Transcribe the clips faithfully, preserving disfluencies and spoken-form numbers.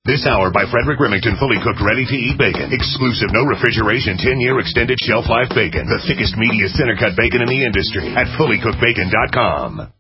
This hour by Frederick Remington, fully cooked, ready-to-eat bacon. Exclusive, no refrigeration, ten-year extended shelf life bacon. The thickest, meatiest center-cut bacon in the industry at fully cooked bacon dot com.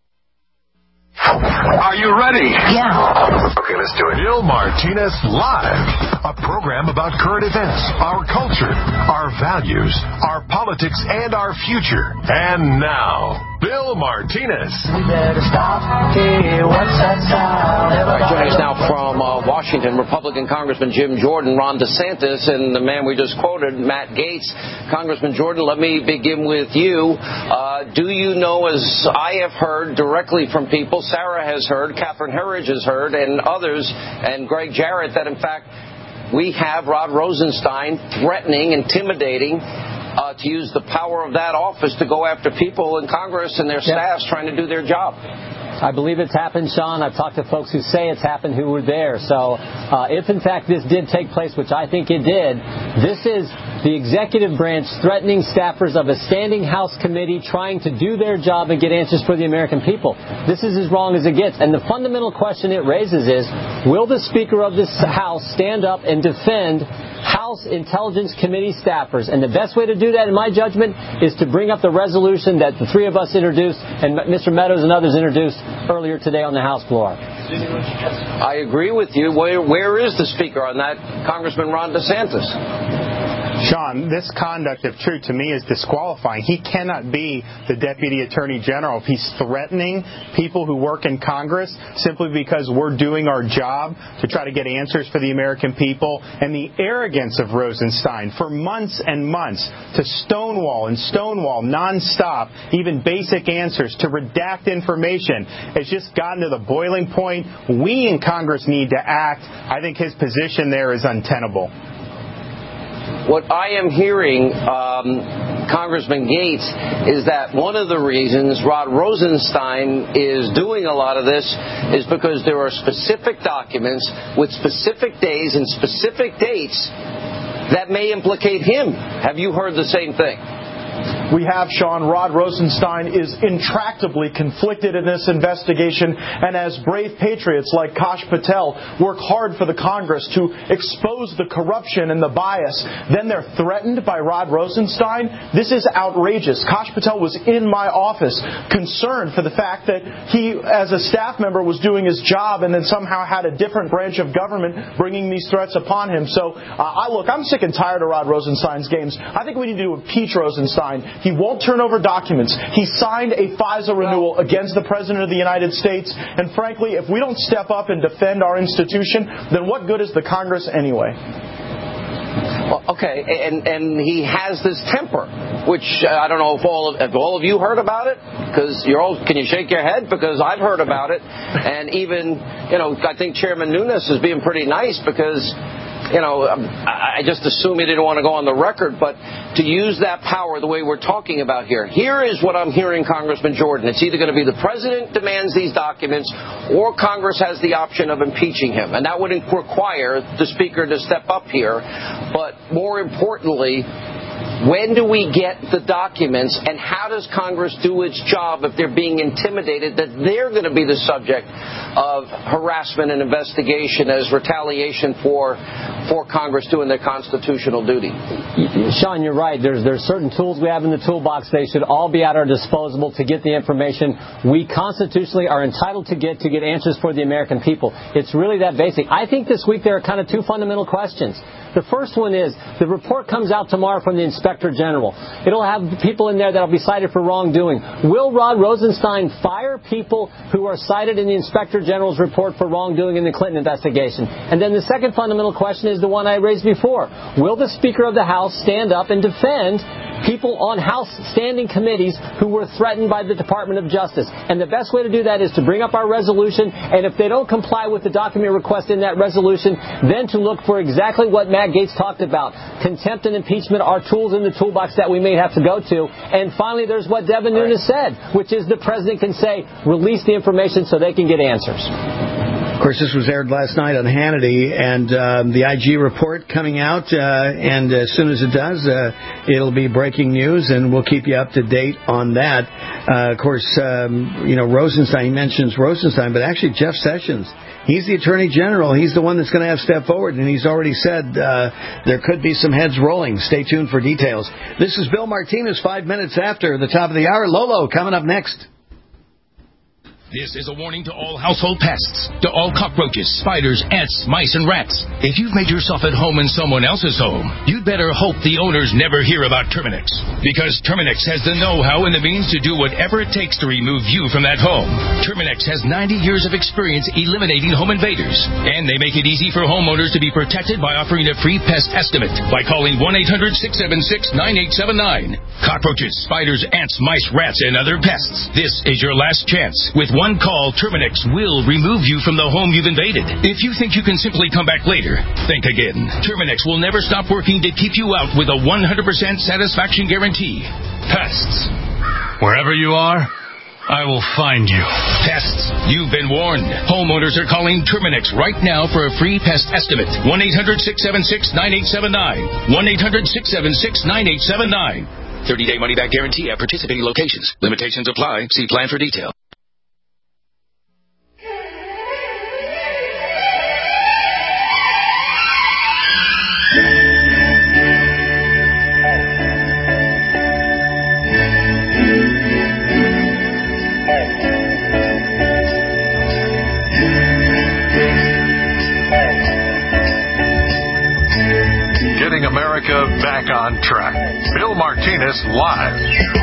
Are you ready? Yeah. Okay, let's do it. Bill Martinez Live, a program about current events, our culture, our values, our politics, and our future. And now, Bill Martinez. We better stop. Hey, what's that sound? Right, joining us now from uh, Washington, Republican Congressman Jim Jordan, Ron DeSantis, and the man we just quoted, Matt Gaetz. Congressman Jordan, let me begin with you. Uh, do you know, as I have heard directly from people, Sarah has heard, Catherine Herridge has heard, and others, and Greg Jarrett, that in fact we have Rod Rosenstein threatening, intimidating, uh, to use the power of that office to go after people in Congress and their staffs yep. trying to do their job. I believe it's happened, Sean. I've talked to folks who say it's happened who were there. So uh, if, in fact, this did take place, which I think it did, this is the executive branch threatening staffers of a standing House committee trying to do their job and get answers for the American people. This is as wrong as it gets. And the fundamental question it raises is, will the Speaker of this House stand up and defend House Intelligence Committee staffers? And the best way to do that, in my judgment, is to bring up the resolution that the three of us introduced and Mister Meadows and others introduced earlier today on the House floor. I agree with you. Where, where is the Speaker on that, Congressman Ron DeSantis? Sean, this conduct, if true to me, is disqualifying. He cannot be the Deputy Attorney General if he's threatening people who work in Congress simply because we're doing our job to try to get answers for the American people. And the arrogance of Rosenstein for months and months to stonewall and stonewall nonstop even basic answers, to redact information, has just gotten to the boiling point. We in Congress need to act. I think his position there is untenable. What I am hearing, um, Congressman Gaetz, is that one of the reasons Rod Rosenstein is doing a lot of this is because there are specific documents with specific days and specific dates that may implicate him. Have you heard the same thing? We have, Sean. Rod Rosenstein is intractably conflicted in this investigation, and as brave patriots like Kash Patel work hard for the Congress to expose the corruption and the bias, then they're threatened by Rod Rosenstein. This is outrageous. Kash Patel was in my office concerned for the fact that he, as a staff member, was doing his job and then somehow had a different branch of government bringing these threats upon him. So, uh, I look, I'm sick and tired of Rod Rosenstein's games. I think we need to impeach Rosenstein. He won't turn over documents. He signed a FISA renewal against the President of the United States. And frankly, if we don't step up and defend our institution, then what good is the Congress anyway? Well, okay, and and he has this temper, which uh, I don't know if all of, have all of you heard about it, because you're all, can you shake your head? Because I've heard about it, and even, you know, I think Chairman Nunes is being pretty nice because, you know, I just assume he didn't want to go on the record, but to use that power the way we're talking about here. Here is what I'm hearing, Congressman Jordan. It's either going to be the President demands these documents or Congress has the option of impeaching him. And that would require the Speaker to step up here. But more importantly, when do we get the documents, and how does Congress do its job if they're being intimidated that they're going to be the subject of harassment and investigation as retaliation for for Congress doing their constitutional duty? Sean, you're right. There's there's certain tools we have in the toolbox. They should all be at our disposal to get the information we constitutionally are entitled to get to get answers for the American people. It's really that basic. I think this week there are kind of two fundamental questions. The first one is, the report comes out tomorrow from the Inspector General. It'll have people in there that will be cited for wrongdoing. Will Rod Rosenstein fire people who are cited in the Inspector General's report for wrongdoing in the Clinton investigation? And then the second fundamental question is the one I raised before. Will the Speaker of the House stand up and defend people on House standing committees who were threatened by the Department of Justice? And the best way to do that is to bring up our resolution, and if they don't comply with the document request in that resolution, then to look for exactly what Matt Gaetz talked about. Contempt and impeachment are tools in the toolbox that we may have to go to. And finally, there's what Devin Nunes said, which is the President can say, release the information so they can get answers. Of course, this was aired last night on Hannity, and um, the I G report coming out, uh, and as soon as it does, uh, it'll be breaking news, and we'll keep you up to date on that. Uh, of course, um, you know, Rosenstein, he mentions Rosenstein, but actually Jeff Sessions, he's the Attorney General. He's the one that's going to have step forward, and he's already said uh, there could be some heads rolling. Stay tuned for details. This is Bill Martinez, five minutes after the top of the hour. Lolo coming up next. This is a warning to all household pests, to all cockroaches, spiders, ants, mice, and rats. If you've made yourself at home in someone else's home, you'd better hope the owners never hear about Terminix. Because Terminix has the know-how and the means to do whatever it takes to remove you from that home. Terminix has ninety years of experience eliminating home invaders. And they make it easy for homeowners to be protected by offering a free pest estimate by calling one eight hundred six seven six nine eight seven nine. Cockroaches, spiders, ants, mice, rats, and other pests. This is your last chance. With one call, Terminix will remove you from the home you've invaded. If you think you can simply come back later, think again. Terminix will never stop working to keep you out with a one hundred percent satisfaction guarantee. Pests. Wherever you are, I will find you. Pests, you've been warned. Homeowners are calling Terminix right now for a free pest estimate. one eight hundred six seven six nine eight seven nine. one eight hundred six seven six nine eight seven nine. thirty-day money-back guarantee at participating locations. Limitations apply. See plan for detail. America back on track. Bill Martinez live.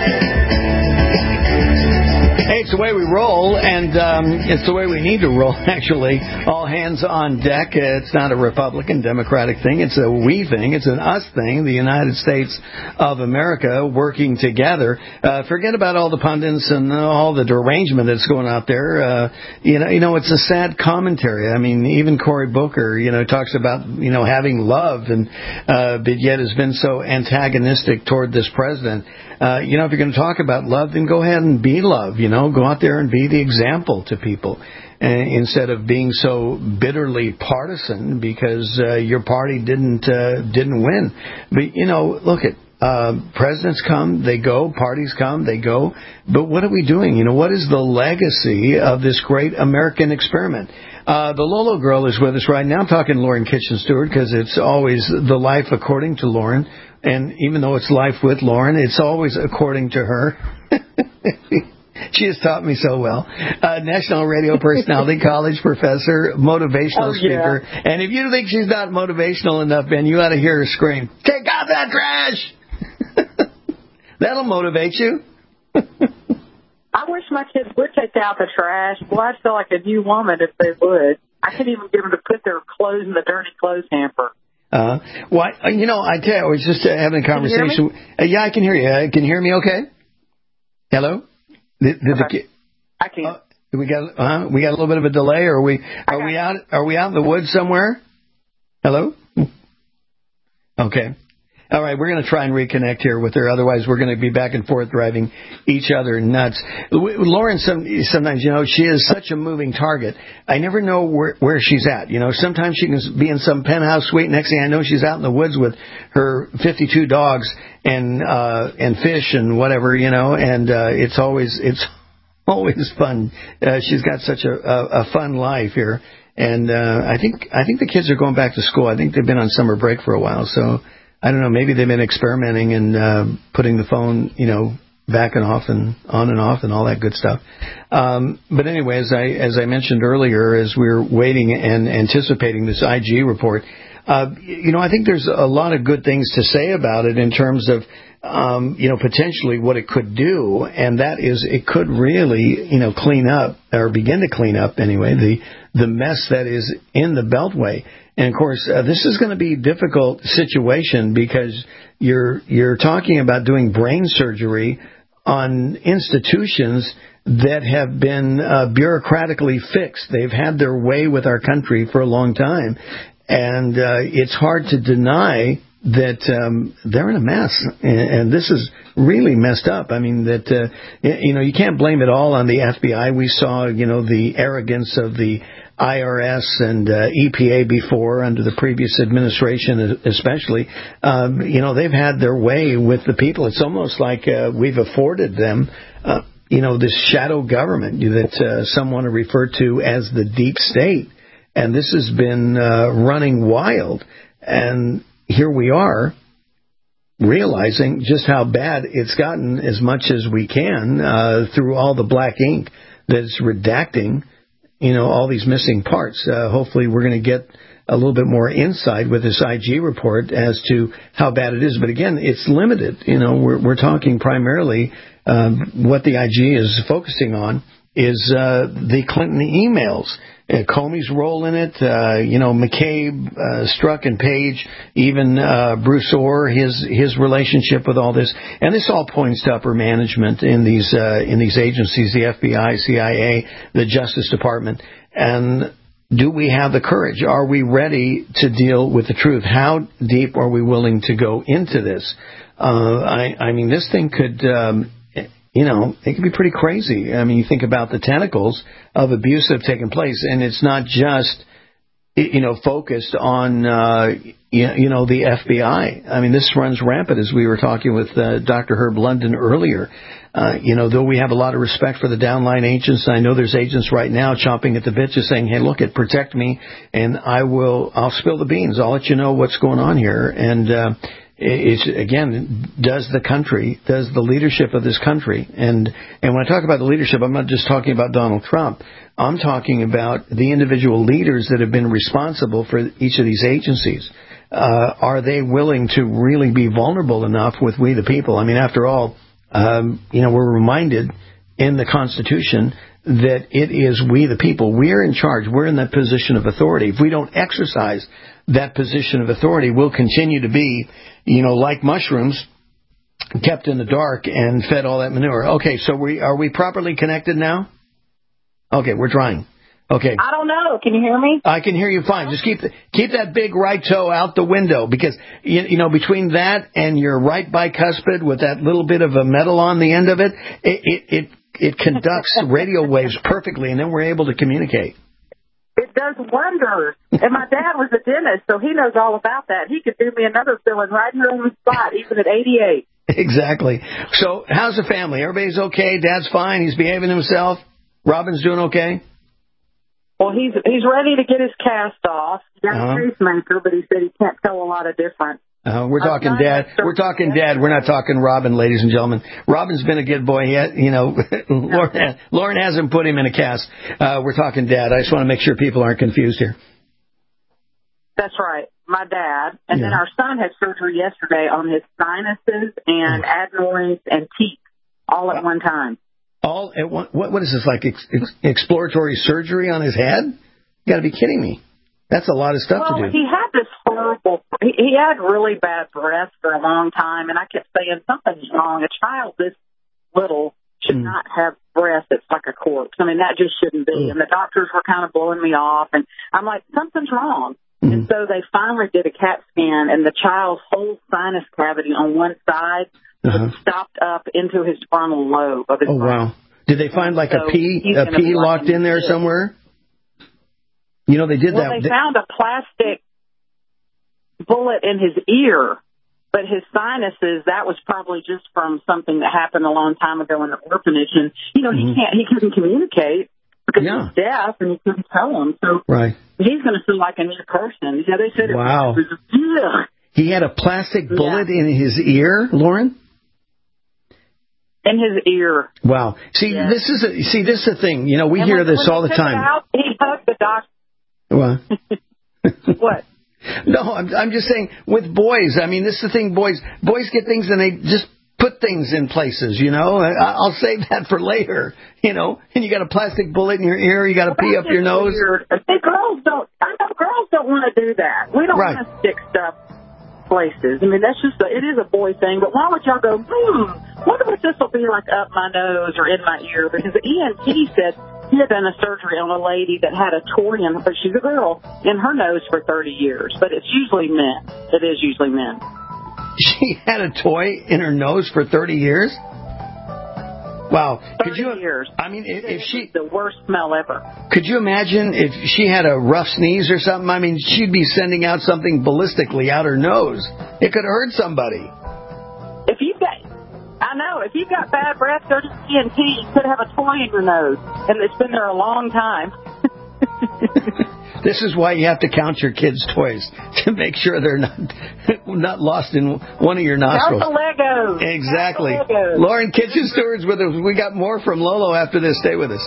Hey, it's the way we roll, and um, it's the way we need to roll, actually. All hands on deck. It's not a Republican, Democratic thing. It's a we thing. It's an us thing, the United States of America working together. Uh, forget about all the pundits and all the derangement that's going out there. Uh, you know, you know, it's a sad commentary. I mean, even Cory Booker, you know, talks about, you know, having love, and uh, but yet has been so antagonistic toward this president. Uh, you know, if you're going to talk about love, then go ahead and be love, you know. Go out there and be the example to people uh, instead of being so bitterly partisan because uh, your party didn't uh, didn't win. But, you know, look at uh, presidents come, they go, parties come, they go. But what are we doing? You know, what is the legacy of this great American experiment? Uh, the Lolo girl is with us right now. I'm talking Lauren Kitchen Stewart because it's always the life according to Lauren. And even though it's life with Lauren, it's always according to her. She has taught me so well. Uh, national radio personality, college professor, motivational oh, speaker. Yeah. And if you think she's not motivational enough, Ben, you ought to hear her scream, "Take out that trash!" That'll motivate you. I wish my kids would take out the trash. Boy, I'd feel like a new woman if they would. I couldn't even get them to put their clothes in the dirty clothes hamper. Uh, well, you know, I tell you, I was just uh, having a conversation. Uh, yeah, I can hear you. Uh, can you hear me okay? Hello? Did, did okay. the, I can. Uh, we got uh, we got a little bit of a delay. Or are we are we out are we out in the woods somewhere? Hello? Okay. All right, we're going to try and reconnect here with her. Otherwise, we're going to be back and forth driving each other nuts. Lauren, some, sometimes, you know, she is such a moving target. I never know where, where she's at. You know, sometimes she can be in some penthouse suite. Next thing I know, she's out in the woods with her fifty-two dogs and uh, and fish and whatever, you know. And uh, it's always it's always fun. Uh, she's got such a, a, a fun life here. And uh, I think I think the kids are going back to school. I think they've been on summer break for a while, so. I don't know, maybe they've been experimenting and uh, putting the phone, you know, back and off and on and off and all that good stuff. Um, but anyway, as I, as I mentioned earlier, as we we're waiting and anticipating this I G report, uh, you know, I think there's a lot of good things to say about it in terms of, um, you know, potentially what it could do. And that is it could really, you know, clean up or begin to clean up anyway, the, the mess that is in the Beltway. And, of course, uh, this is going to be a difficult situation because you're you're talking about doing brain surgery on institutions that have been uh, bureaucratically fixed. They've had their way with our country for a long time. And uh, it's hard to deny that um, they're in a mess. And, and this is really messed up. I mean, that, uh, you know, you can't blame it all on the F B I. We saw, you know, the arrogance of the I R S and uh, E P A before, under the previous administration especially. Um, you know, they've had their way with the people. It's almost like uh, we've afforded them, uh, you know, this shadow government that uh, some want to refer to as the deep state. And this has been uh, running wild. And here we are, realizing just how bad it's gotten as much as we can uh, through all the black ink that's redacting, you know, all these missing parts. Uh, hopefully we're going to get a little bit more insight with this I G report as to how bad it is. But again, it's limited. You know, we're, we're talking primarily um, what the I G is focusing on is uh, the Clinton emails. Uh, Comey's role in it, uh, you know, McCabe, uh, Strzok and Page, even uh, Bruce Orr, his his relationship with all this, and this all points to upper management in these uh, in these agencies, the F B I, C I A, the Justice Department. And do we have the courage? Are we ready to deal with the truth? How deep are we willing to go into this? Uh, I, I mean, this thing could. Um, You know, it can be pretty crazy. I mean, you think about the tentacles of abuse that have taken place, and it's not just, you know, focused on, uh, you know, the F B I. I mean, this runs rampant, as we were talking with uh, Doctor Herb London earlier. Uh, you know, though we have a lot of respect for the downline agents, I know there's agents right now chomping at the bit just saying, hey, look, it protect me, and I will, I'll spill the beans. I'll let you know what's going on here. And, uh, It's, again, does the country, does the leadership of this country, and, and when I talk about the leadership, I'm not just talking about Donald Trump. I'm talking about the individual leaders that have been responsible for each of these agencies. Uh, are they willing to really be vulnerable enough with we the people? I mean, after all, um, you know, we're reminded in the Constitution that it is we the people. We're in charge. We're in that position of authority. If we don't exercise that position of authority, we'll continue to be, you know, like mushrooms, kept in the dark and fed all that manure. Okay, so we are we properly connected now? Okay, we're trying. Okay. I don't know. Can you hear me? I can hear you fine. Just keep the, keep that big right toe out the window, because, you, you know, between that and your right bicuspid with that little bit of a metal on the end of it, it, it, it, it conducts radio waves perfectly, and then we're able to communicate. It does wonders. And my dad was a dentist, so he knows all about that. He could do me another filling right here on the spot, even at eighty-eight. Exactly. So how's the family? Everybody's okay? Dad's fine? He's behaving himself? Robin's doing okay? Well, he's he's ready to get his cast off. He's got uh-huh. a pacemaker, but he said he can't tell a lot of difference. Uh, we're talking Dad. We're talking Dad. We're not talking Robin, ladies and gentlemen. Robin's been a good boy. He had, you know, Lauren, Lauren hasn't put him in a cast. Uh, we're talking Dad. I just want to make sure people aren't confused here. That's right. My dad. And yeah. then our son had surgery yesterday on his sinuses and oh. adenoids and teeth all at uh, one time. All at one? What, what is this, like ex, ex, exploratory surgery on his head? You got to be kidding me. That's a lot of stuff well, to do. He had this horrible, he, he had really bad breath for a long time, and I kept saying, something's wrong. A child this little should mm. not have breath that's like a corpse. I mean, that just shouldn't be. Mm. And the doctors were kind of blowing me off, and I'm like, something's wrong. Mm. And so they finally did a CAT scan, and the child's whole sinus cavity on one side uh-huh. was stopped up into his frontal lobe of his Oh, brain. wow. Did they find like so a P, a P locked in there somewhere? You know, they did well, that. Well, they found a plastic bullet in his ear, but his sinuses, that was probably just from something that happened a long time ago in the orphanage. And, you know, mm-hmm. he can't, he couldn't communicate because yeah. he's deaf and he couldn't tell him. So right. he's going to feel like a new person. Yeah, they said wow. it was, yeah. He had a plastic bullet yeah. in his ear, Lauren? In his ear. Wow. See, yeah. this is a, see, this is the thing. You know, we and hear when, this when all the time. Out, he hugged the doctor. What? What? No, I'm, I'm just saying with boys. I mean, this is the thing. Boys, boys get things and they just put things in places. You know, I, I'll save that for later. You know, and you got a plastic bullet in your ear. You got a well, pee up your nose. Weird. See, girls don't. I know girls don't want to do that. We don't right. want to stick stuff places. I mean, that's just a, it is a boy thing. But why would y'all go? Hmm. Wonder what this will be like up my nose or in my ear? Because the E N T said he had done a surgery on a lady that had a toy in, but she's a girl, in her nose for thirty years. But it's usually men. It is usually men. She had a toy in her nose for thirty years? Wow. Could you, years. I mean, if, if she... the worst smell ever. Could you imagine if she had a rough sneeze or something? I mean, she'd be sending out something ballistically out her nose. It could hurt somebody. If you've got... I know. If you've got bad breath, go to C N T. You could have a toy in your nose, and it's been there a long time. This is why you have to count your kids' toys to make sure they're not not lost in one of your nostrils. Count the Legos. Exactly. Count the Legos. Lauren Kitchen Stewart's with us. We got more from Lolo after this. Stay with us.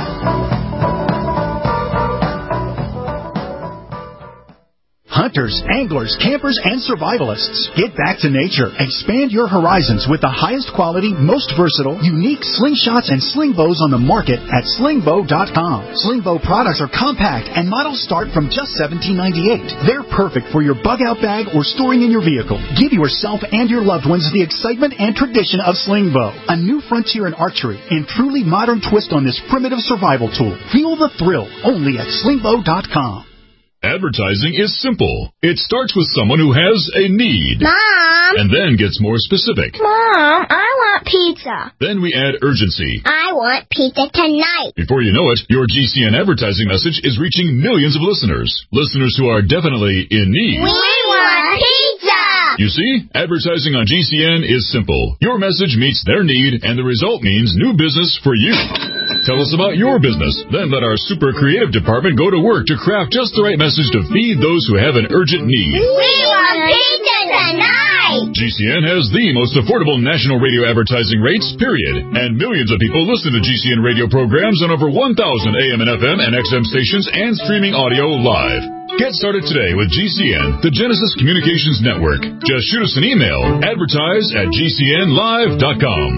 Hunters, anglers, campers, and survivalists. Get back to nature. Expand your horizons with the highest quality, most versatile, unique slingshots and sling bows on the market at sling bow dot com. Sling bow products are compact and models start from just seventeen ninety-eight. They're perfect for your bug out bag or storing in your vehicle. Give yourself and your loved ones the excitement and tradition of sling bow, a new frontier in archery and truly modern twist on this primitive survival tool. Feel the thrill only at sling bow dot com. Advertising is simple. It starts with someone who has a need. Mom! And then gets more specific. Mom, I want pizza. Then we add urgency. I want pizza tonight. Before you know it, your G C N advertising message is reaching millions of listeners. Listeners who are definitely in need. We want pizza! You see, advertising on G C N is simple. Your message meets their need, and the result means new business for you. Tell us about your business. Then let our super creative department go to work to craft just the right message to feed those who have an urgent need. We want pizza tonight! G C N has the most affordable national radio advertising rates, period. And millions of people listen to G C N radio programs on over one thousand A M and F M and X M stations and streaming audio live. Get started today with G C N, the Genesis Communications Network. Just shoot us an email, advertise at G C N live dot com.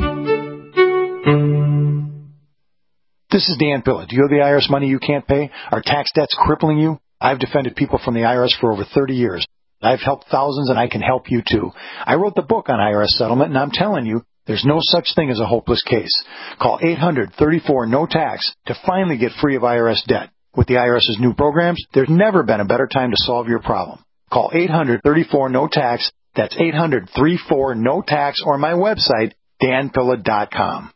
This is Dan Pilla. Do you have the I R S money you can't pay? Are tax debts crippling you? I've defended people from the I R S for over thirty years. I've helped thousands, and I can help you, too. I wrote the book on I R S settlement, and I'm telling you, there's no such thing as a hopeless case. Call eight hundred thirty-four no tax to finally get free of I R S debt. With the IRS's new programs, there's never been a better time to solve your problem. Call eight hundred thirty-four no tax. That's eight hundred thirty-four no tax, or my website, dan pilla dot com.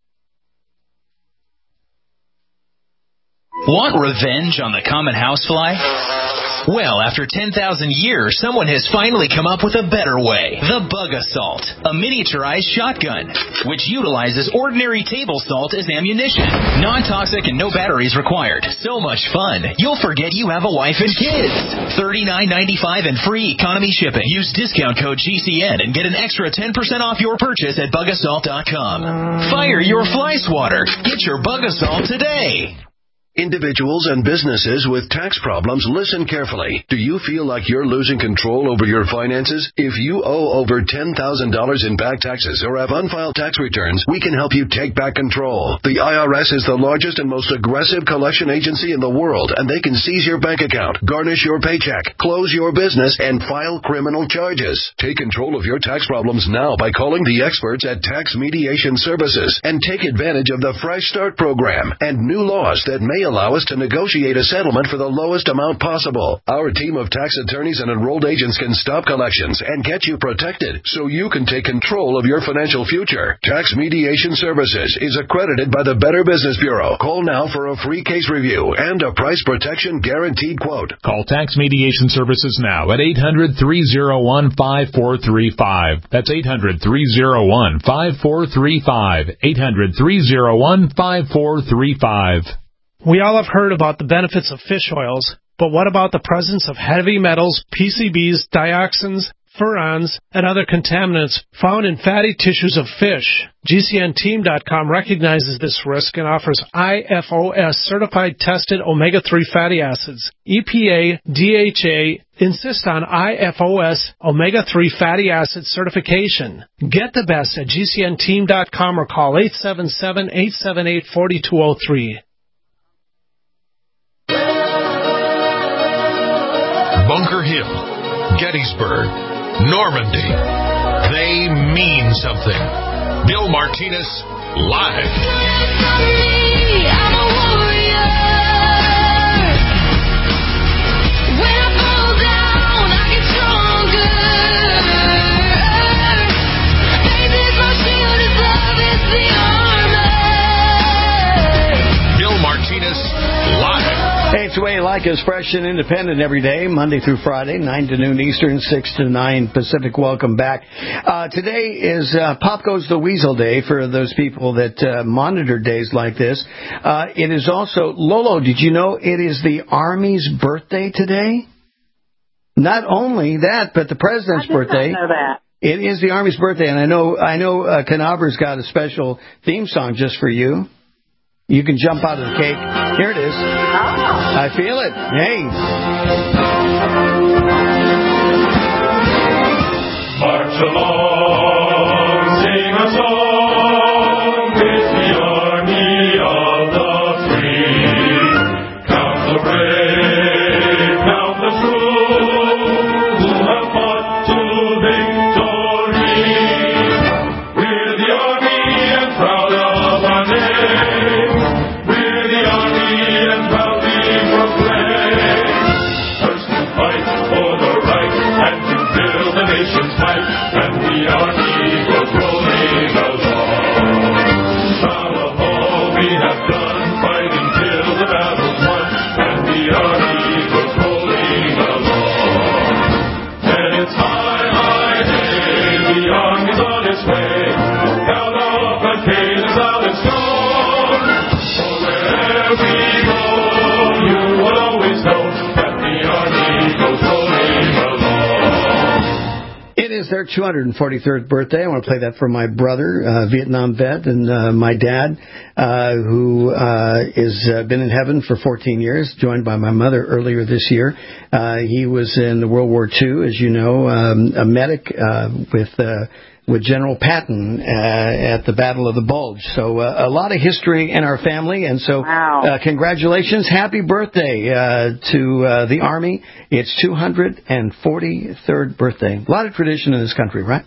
Want revenge on the common housefly? Well, after ten thousand years, someone has finally come up with a better way. The Bug Assault, a miniaturized shotgun, which utilizes ordinary table salt as ammunition. Non-toxic and no batteries required. So much fun, you'll forget you have a wife and kids. thirty-nine ninety-five and free economy shipping. Use discount code G C N and get an extra ten percent off your purchase at bug assault dot com. Fire your fly swatter. Get your Bug Assault today. Individuals and businesses with tax problems, listen carefully. Do you feel like you're losing control over your finances? If you owe over ten thousand dollars in back taxes or have unfiled tax returns, we can help you take back control. The I R S is the largest and most aggressive collection agency in the world, and they can seize your bank account, garnish your paycheck, close your business, and file criminal charges. Take control of your tax problems now by calling the experts at Tax Mediation Services and take advantage of the Fresh Start program and new laws that may allow us to negotiate a settlement for the lowest amount possible. Our team of tax attorneys and enrolled agents can stop collections and get you protected so you can take control of your financial future. Tax Mediation Services is accredited by the Better Business Bureau. Call now for a free case review and a price protection guaranteed quote. Call Tax Mediation Services now at eight hundred, three oh one, five four three five. That's eight hundred, three oh one, five four three five. eight hundred, three oh one, five four three five. We all have heard about the benefits of fish oils, but what about the presence of heavy metals, P C Bs, dioxins, furans, and other contaminants found in fatty tissues of fish? G C N team dot com recognizes this risk and offers I F O S certified tested omega three fatty acids. E P A, D H A insist on I F O S omega three fatty acid certification. Get the best at G C N team dot com or call eight seven seven, eight seven eight, four two zero three. Bunker Hill, Gettysburg, Normandy. They mean something. Bill Martinez, live. Baby's my shield, his love is the armor. like us, fresh and independent every day, Monday through Friday, nine to noon Eastern, six to nine Pacific. Welcome back. Uh, today is uh, Pop Goes the Weasel Day for those people that uh, monitor days like this. Uh, it is also, Lolo, did you know it is the Army's birthday today? Not only that, but the President's I did birthday. not know that. It is the Army's birthday, and I know I know uh, Canabra's got a special theme song just for you. You can jump out of the cake. Here it is. Oh. I feel it. Hey. March along, sing a song, it's the army of the free. Count the brave, count the true, who have fought to victory. We're the army and proud of our name. We're the army and proudly proclaim. First to fight for the right and to build the nation's might, and the army goes rolling along. Proud of all we have done, fighting till the battle's won, and the army goes rolling along. And it's high, high day, the army's on its way. Count off the cadence out and strong. For wherever we go, you will always know that the army goes rolling along. It is their two hundred forty-third birthday. I want to play that for my brother, uh, Vietnam vet, and uh, my dad, uh, who uh, is uh, been in heaven for fourteen years, joined by my mother earlier this year. Uh, he was in World War Two, as you know, um, a medic uh, with uh, with General Patton uh, at the Battle of the Bulge. So uh, a lot of history in our family, and so Wow. uh, congratulations, happy birthday uh, to uh, the Army. It's two hundred forty-third birthday. A lot of tradition in this country, right?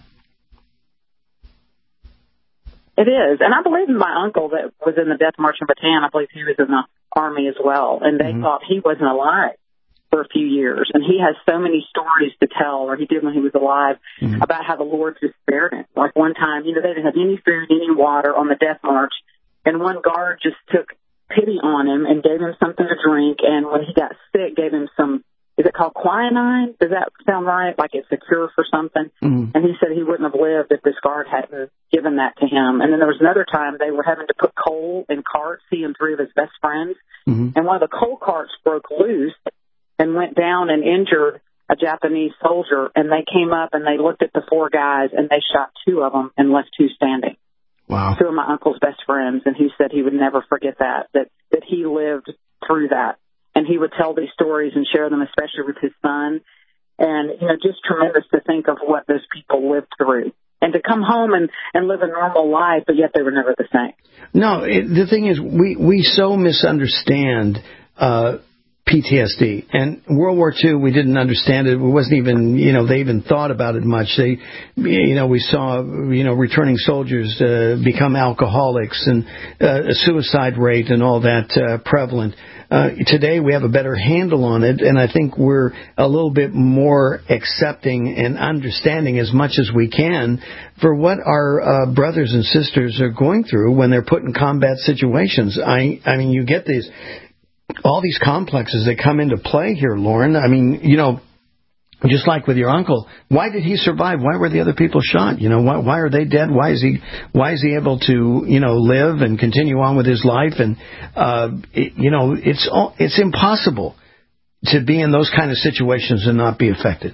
It is. And I believe my uncle that was in the Death March in Bataan, I believe he was in the Army as well. And they Mhm. thought he wasn't alive for a few years. And he has so many stories to tell, or he did when he was alive, Mhm. about how the Lord just spared him. Like one time, you know, they didn't have any food, any water on the Death March. And one guard just took pity on him and gave him something to drink. And when he got sick, gave him some, is it called quinine? Does that sound right? Like it's a cure for something? Mhm. And he said he wouldn't have lived if this guard hadn't given that to him. And then there was another time they were having to put coal in carts, he and three of his best friends. Mhm. And one of the coal carts broke loose and went down and injured a Japanese soldier. And they came up and they looked at the four guys and they shot two of them and left two standing. Wow. Two of my uncle's best friends. And he said he would never forget that, that, that he lived through that. And he would tell these stories and share them, especially with his son. And, you know, just tremendous to think of what those people lived through. And to come home and, and live a normal life, but yet they were never the same. No, it, the thing is, we, we so misunderstand uh, P T S D. And World War Two, we didn't understand it. It wasn't even, you know, they even thought about it much. They, you know, we saw, you know, returning soldiers uh, become alcoholics and uh, a suicide rate and all that uh, prevalent. Uh, today we have a better handle on it, and I think we're a little bit more accepting and understanding as much as we can for what our uh, brothers and sisters are going through when they're put in combat situations. I, I mean, you get these, all these complexes that come into play here, Lauren. I mean, you know, just like with your uncle, why did he survive? Why were the other people shot? You know, why, why are they dead? Why is he, why is he able to, you know, live and continue on with his life? And, uh, it, you know, it's, all, it's impossible to be in those kind of situations and not be affected.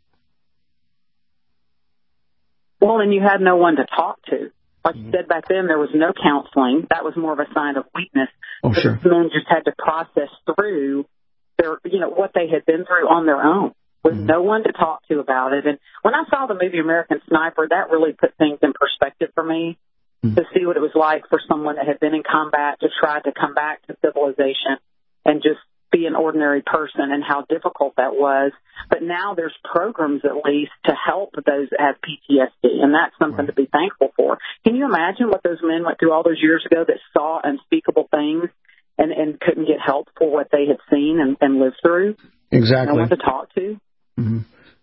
Well, and you had no one to talk to. Like you said back then, there was no counseling. That was more of a sign of weakness. Oh, sure. The men just had to process through their, you know, what they had been through on their own, with mm-hmm. no one to talk to about it. And when I saw the movie American Sniper, that really put things in perspective for me, mm-hmm. to see what it was like for someone that had been in combat to try to come back to civilization and just be an ordinary person, and how difficult that was. But now there's programs, at least, to help those that have P T S D, and that's something right. to be thankful for. Can you imagine what those men went through all those years ago that saw unspeakable things and, and couldn't get help for what they had seen and, and lived through? Exactly. No one to talk to? Mm-hmm.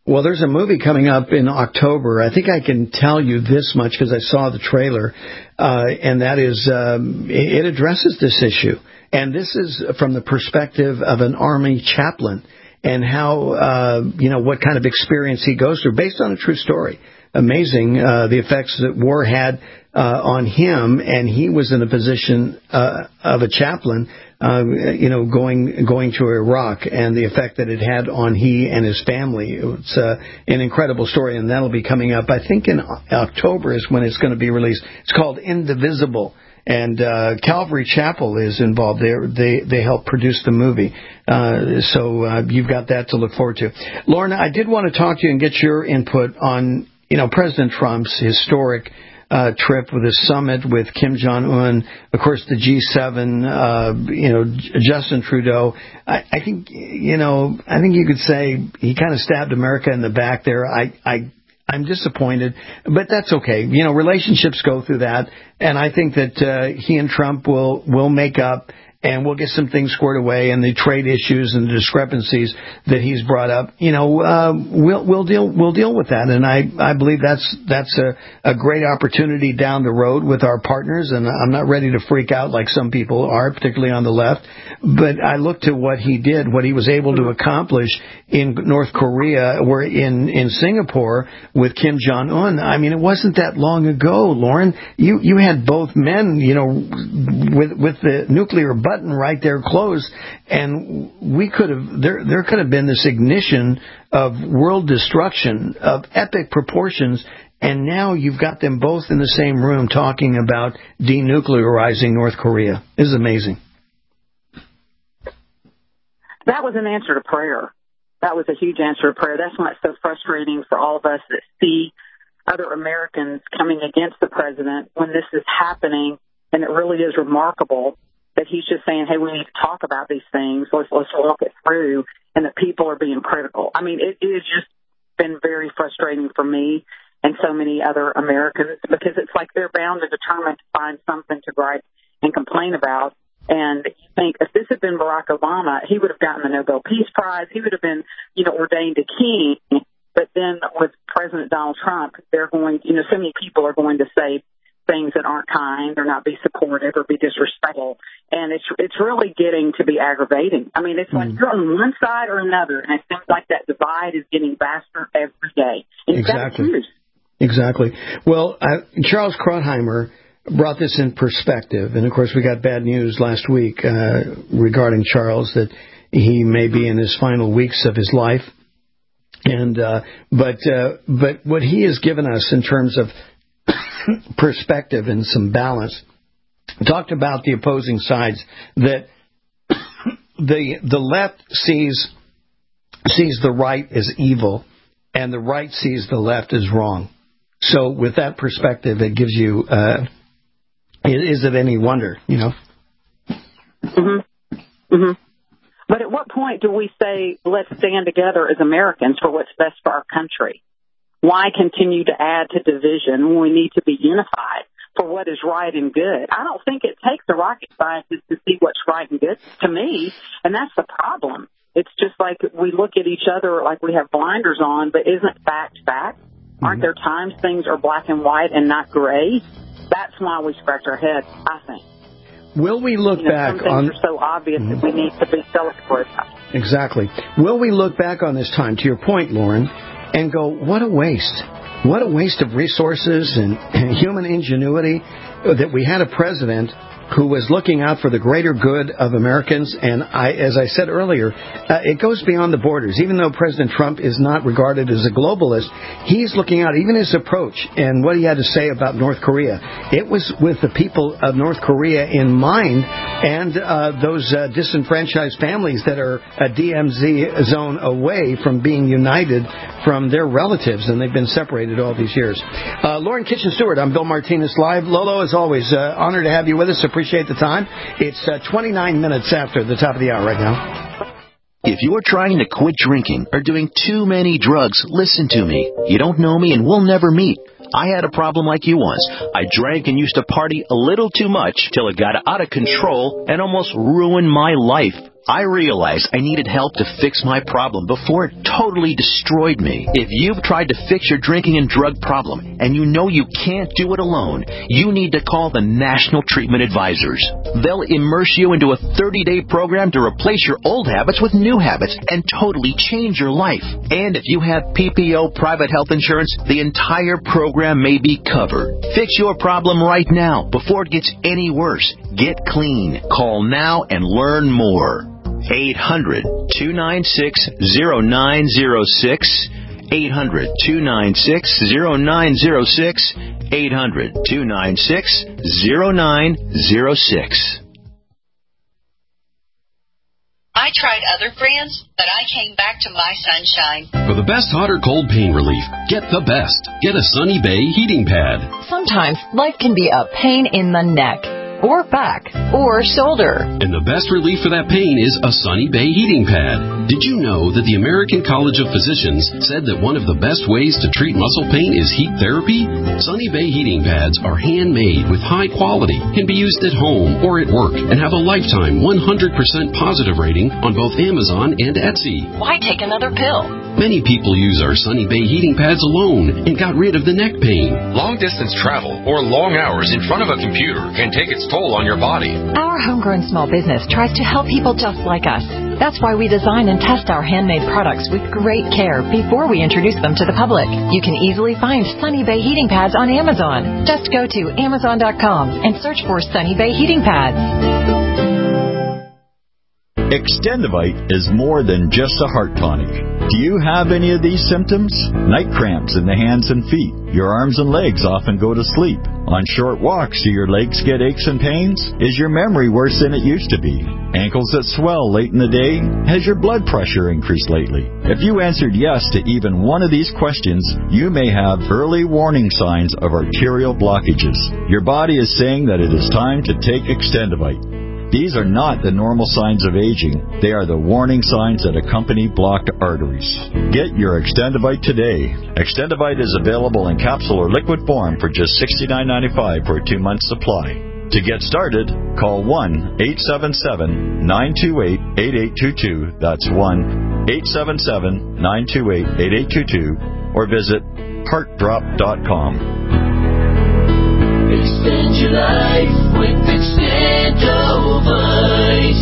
Well, there's a movie coming up in October. I think I can tell you this much because I saw the trailer, uh, and that is um, it addresses this issue. And this is from the perspective of an Army chaplain and how, uh, you know, what kind of experience he goes through based on a true story. Amazing, uh, the effects that war had uh, on him, and he was in a position uh, of a chaplain, uh, you know, going going to Iraq, and the effect that it had on he and his family. It's uh, an incredible story, and that'll be coming up. I think in October is when it's going to be released. It's called Indivisible. And uh, Calvary Chapel is involved there. They they help produce the movie. Uh, so uh, you've got that to look forward to. Lauren, I did want to talk to you and get your input on, you know, President Trump's historic uh, trip with his summit with Kim Jong-un, of course, the G seven, uh, you know, Justin Trudeau. I, I think, you know, I think you could say he kind of stabbed America in the back there. I, I I'm disappointed, but that's okay. You know, relationships go through that, and I think that uh, he and Trump will will make up, and we'll get some things squared away, and the trade issues and the discrepancies that he's brought up. You know, uh, we'll we'll deal we'll deal with that, and I I believe that's that's a, a great opportunity down the road with our partners. And I'm not ready to freak out like some people are, particularly on the left. But I look to what he did, what he was able to accomplish in North Korea, or in in Singapore with Kim Jong-un. I mean, it wasn't that long ago, Lauren. You you had both men, you know, with with the nuclear button right there closed, and we could have there there could have been this ignition of world destruction of epic proportions, and now you've got them both in the same room talking about denuclearizing North Korea. This is amazing. That was an answer to prayer. That was a huge answer to prayer. That's why it's so frustrating for all of us that see other Americans coming against the president when this is happening, and it really is remarkable that he's just saying, hey, we need to talk about these things. Let's, let's walk it through, and that people are being critical. I mean, it, it has just been very frustrating for me and so many other Americans, because it's like they're bound and determined to find something to gripe and complain about. And you think if this had been Barack Obama, he would have gotten the Nobel Peace Prize. He would have been, you know, ordained a king. But then with President Donald Trump, they're going, you know, so many people are going to say things that aren't kind or not be supportive or be disrespectful. And it's it's really getting to be aggravating. I mean, it's like mm. you're on one side or another, and it seems like that divide is getting vaster every day. And exactly. Exactly. Well, uh, Charles Krauthammer brought this in perspective. And, of course, we got bad news last week uh, regarding Charles, that he may be in his final weeks of his life. And uh, but uh, but what he has given us in terms of perspective and some balance, talked about the opposing sides, that the the left sees sees the right as evil, and the right sees the left as wrong. So with that perspective, it gives you, uh, is it any wonder, you know? Mm-hmm. Mm-hmm. But at what point do we say, let's stand together as Americans for what's best for our country? Why continue to add to division when we need to be unified for what is right and good? I don't think it takes a rocket scientist to see what's right and good, to me, and that's the problem. It's just like we look at each other like we have blinders on, but isn't fact fact? Mm-hmm. Aren't there times things are black and white and not gray? That's why we scratch our heads, I think. Will we look you know, back some things on... are so obvious mm-hmm. that we need to be celebrated. Exactly. Will we look back on this time, to your point, Lauren, and go, what a waste. What a waste of resources and, and human ingenuity that we had a president who was looking out for the greater good of Americans. And I, as I said earlier, uh, it goes beyond the borders. Even though President Trump is not regarded as a globalist, he's looking out, even his approach and what he had to say about North Korea. It was with the people of North Korea in mind, and uh, those uh, disenfranchised families that are a D M Z zone away from being united from their relatives, and they've been separated all these years. Uh, Lauren Kitchen Stewart, I'm Bill Martinez Live. Lolo, as always, uh, honored to have you with us. Appreciate the time. It's uh, twenty-nine minutes after the top of the hour right now. If you're trying to quit drinking or doing too many drugs, listen to me. You don't know me and we'll never meet. I had a problem like you once. I drank and used to party a little too much till it got out of control and almost ruined my life. I realized I needed help to fix my problem before it totally destroyed me. If you've tried to fix your drinking and drug problem and you know you can't do it alone, you need to call the National Treatment Advisors. They'll immerse you into a thirty-day program to replace your old habits with new habits and totally change your life. And if you have P P O private health insurance, the entire program may be covered. Fix your problem right now before it gets any worse. Get clean. Call now and learn more. eight hundred, two nine six, zero nine zero six. eight hundred, two nine six, zero nine zero six. eight hundred, two nine six, zero nine zero six. I tried other brands, but I came back to My Sunshine. For the best hot or cold pain relief, get the best. Get a Sunny Bay heating pad. Sometimes life can be a pain in the neck, or back, or shoulder. And the best relief for that pain is a Sunny Bay heating pad. Did you know that the American College of Physicians said that one of the best ways to treat muscle pain is heat therapy? Sunny Bay heating pads are handmade with high quality, can be used at home or at work, and have a lifetime one hundred percent positive rating on both Amazon and Etsy. Why take another pill? Many people use our Sunny Bay heating pads alone and got rid of the neck pain. Long-distance travel or long hours in front of a computer can take its toll on your body. Our homegrown small business tries to help people just like us. That's why we design and test our handmade products with great care before we introduce them to the public. You can easily find Sunny Bay heating pads on Amazon. Just go to amazon dot com and search for Sunny Bay heating pads. Extendivite is more than just a heart tonic. Do you have any of these symptoms? Night cramps in the hands and feet. Your arms and legs often go to sleep. On short walks, do your legs get aches and pains? Is your memory worse than it used to be? Ankles that swell late in the day? Has your blood pressure increased lately? If you answered yes to even one of these questions, you may have early warning signs of arterial blockages. Your body is saying that it is time to take Extendivite. These are not the normal signs of aging. They are the warning signs that accompany blocked arteries. Get your Extendivite today. Extendivite is available in capsule or liquid form for just sixty-nine ninety-five for a two-month supply. To get started, call one eight seven seven, nine two eight, eight eight two two. That's one eight seven seven, nine two eight, eight eight two two. Or visit heart drop dot com. Extend your life with Extendivite.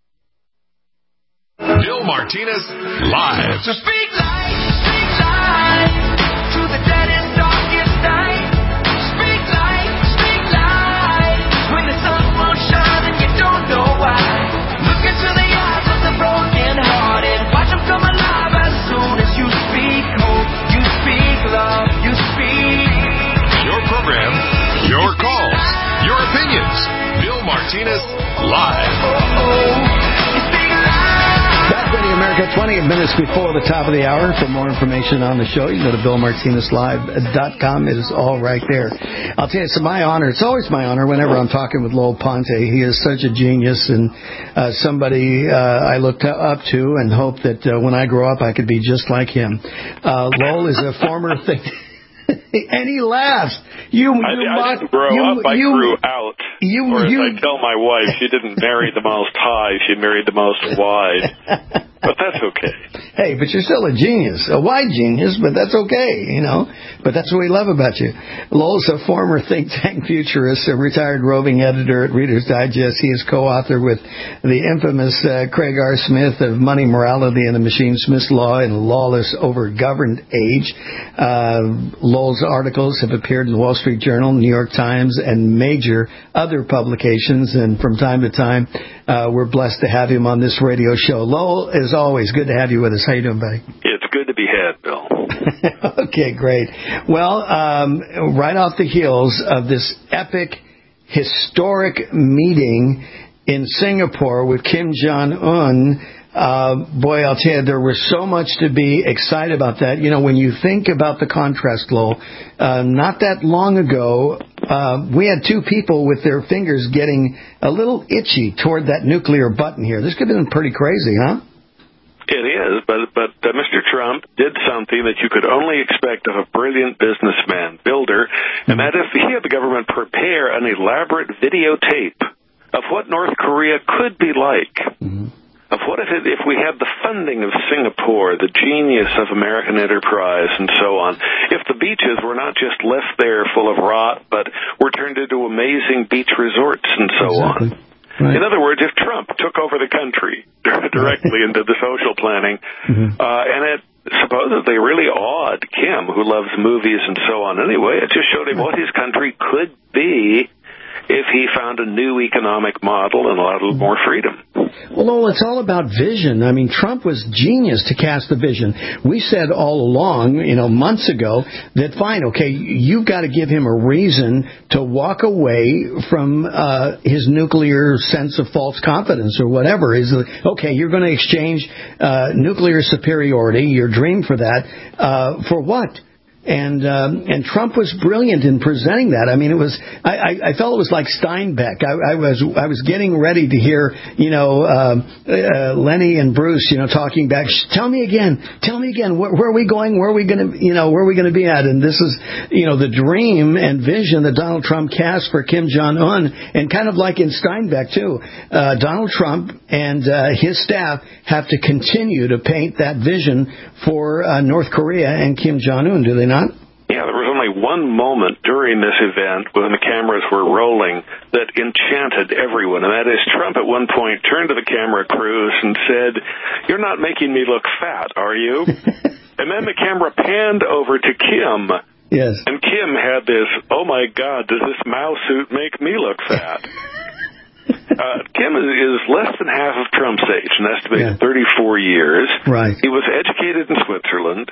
Bill Martinez live. So speak life, speak life to the deadest, darkest night. Speak life, speak life when the sun won't shine and you don't know why. Look into the eyes of the broken hearted. Watch them come alive as soon as you speak hope. You speak love, you speak. Your program, your calls, your opinions. Bill Martinez live. Back with the America, twenty minutes before the top of the hour. For more information on the show, you can go to bill martinez live dot com. It is all right there. I'll tell you, it's my honor. It's always my honor whenever I'm talking with Lowell Ponte. He is such a genius and uh, somebody uh, I looked up to and hope that uh, when I grow up I could be just like him. Uh, Lowell is a former thing. And he laughs. You, you I, I mock, didn't grow you, up. I you, grew out. You, or as you, I tell my wife, she didn't marry the most high. She married the most wide. But that's okay. Hey, but you're still a genius, a wide genius, but that's okay, you know. But that's what we love about you. Lowell's a former think tank futurist, a retired roving editor at Reader's Digest. He is co-author with the infamous uh, Craig R. Smith of Money, Morality, and the Machine, Smith's Law in a Lawless, Overgoverned Age. Uh, Lowell's articles have appeared in the Wall Street Journal, New York Times, and major other publications. And from time to time, uh, we're blessed to have him on this radio show. Lowell, as always, good to have you with us. How you doing, buddy? It's good to be had, Bill. Okay, great. Well, um, right off the heels of this epic, historic meeting in Singapore with Kim Jong-un, uh, boy, I'll tell you, there was so much to be excited about that. You know, when you think about the contrast, Lowell, uh, not that long ago, uh, we had two people with their fingers getting a little itchy toward that nuclear button here. This could have been pretty crazy, huh? It is, but but uh, Mister Trump did something that you could only expect of a brilliant businessman, builder, and that is he had the government prepare an elaborate videotape of what North Korea could be like. Mm-hmm. of what if it, if we had the funding of Singapore, the genius of American enterprise, and so on, if the beaches were not just left there full of rot, but were turned into amazing beach resorts and so exactly. on. Right. In other words, if Trump took over the country directly into the social planning, mm-hmm. uh, and it supposedly really awed Kim, who loves movies and so on anyway, it just showed him what his country could be if he found a new economic model and a little more freedom. Well, Lowell, it's all about vision. I mean, Trump was genius to cast the vision. We said all along, you know, months ago, that fine, okay, you've got to give him a reason to walk away from uh, his nuclear sense of false confidence or whatever. Is okay, you're going to exchange uh, nuclear superiority, your dream for that, uh, for what? And um, and Trump was brilliant in presenting that. I mean, it was I, I, I felt it was like Steinbeck. I, I was I was getting ready to hear you know uh, uh, Lenny and Bruce you know talking back. Tell me again, tell me again. Where, where are we going? Where are we going to you know where are we going to be at? And this is you know the dream and vision that Donald Trump cast for Kim Jong Un, and kind of like in Steinbeck too. Uh, Donald Trump and uh, his staff have to continue to paint that vision for uh, North Korea and Kim Jong Un. Do they not? Yeah, there was only one moment during this event when the cameras were rolling that enchanted everyone, and that is Trump at one point turned to the camera crews and said, "You're not making me look fat, are you?" And then the camera panned over to Kim. Yes. And Kim had this, "Oh my God, does this Mao suit make me look fat?" Uh, Kim is less than half of Trump's age, an estimated yeah. thirty-four years. Right. He was educated in Switzerland.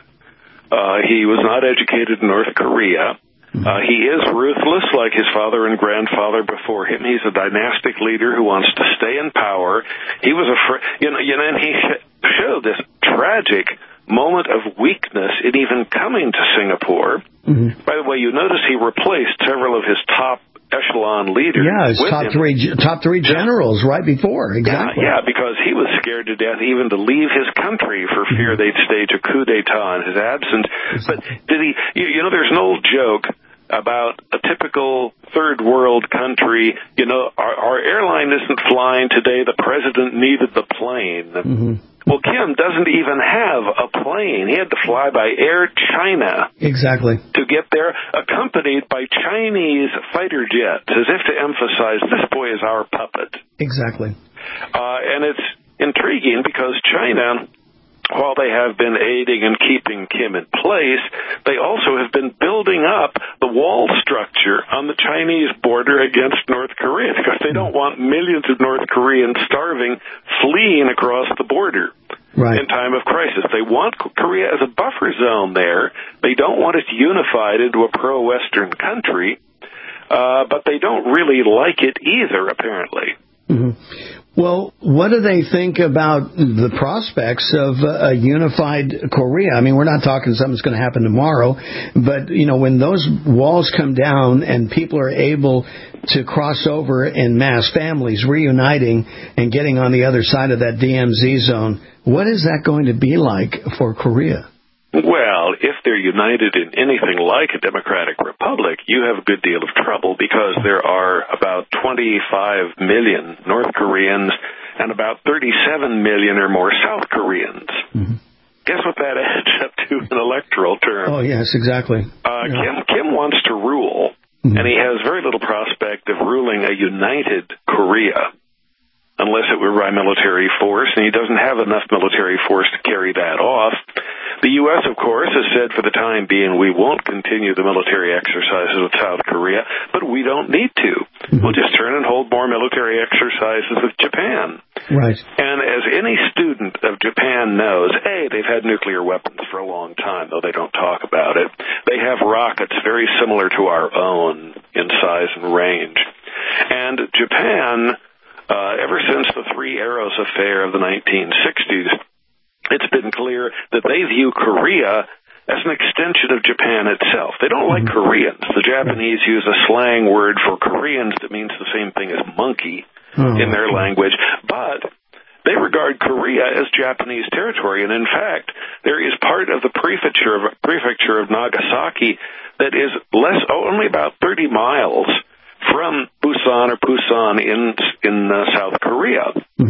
Uh, he was not educated in North Korea. Uh, he is ruthless like his father and grandfather before him. He's a dynastic leader who wants to stay in power. He was afraid, you know, you know, and he sh- showed this tragic moment of weakness in even coming to Singapore. Mm-hmm. By the way, you notice he replaced several of his top echelon leaders. Yeah, his top him. three top three generals right before. Exactly. Yeah, yeah, because he was scared to death even to leave his country for fear they'd stage a coup d'etat in his absence. But did he? You, you know, there's an old joke about a typical third world country. You know, our, our airline isn't flying today. The president needed the plane. Mm-hmm. Well, Kim doesn't even have a plane. He had to fly by Air China. Exactly. To get there, accompanied by Chinese fighter jets, as if to emphasize this boy is our puppet. Exactly. Uh, and it's intriguing because China, while they have been aiding and keeping Kim in place, they also have been building up the wall structure on the Chinese border against North Korea because they don't want millions of North Koreans starving, fleeing across the border. Right. In time of crisis. They want Korea as a buffer zone there. They don't want it unified into a pro-Western country, uh, but they don't really like it either, apparently. Mm-hmm. Well, what do they think about the prospects of a unified Korea? I mean, we're not talking something's going to happen tomorrow, but, you know, when those walls come down and people are able to cross over in mass, families reuniting and getting on the other side of that D M Z zone, what is that going to be like for Korea? Well, if they're united in anything like a democratic republic, you have a good deal of trouble because there are about twenty-five million North Koreans and about thirty-seven million or more South Koreans. Mm-hmm. Guess what that adds up to in electoral terms? Oh, yes, exactly. Uh, yeah. Kim, Kim wants to rule, mm-hmm. and he has very little prospect of ruling a united Korea unless it were by military force, and he doesn't have enough military force to carry that off. The U S, of course, has said for the time being we won't continue the military exercises with South Korea, but we don't need to. Mm-hmm. We'll just turn and hold more military exercises with Japan. Right. And as any student of Japan knows, A, they've had nuclear weapons for a long time, though they don't talk about it. They have rockets very similar to our own in size and range. And Japan, uh, ever since the Three Arrows affair of the nineteen sixties, it's been clear that they view Korea as an extension of Japan itself. They don't like Koreans. The Japanese use a slang word for Koreans that means the same thing as monkey oh, in their language. But they regard Korea as Japanese territory. And in fact, there is part of the prefecture of, prefecture of Nagasaki that is less, oh, only about thirty miles from Busan or Busan in, in uh, South Korea. Mm-hmm.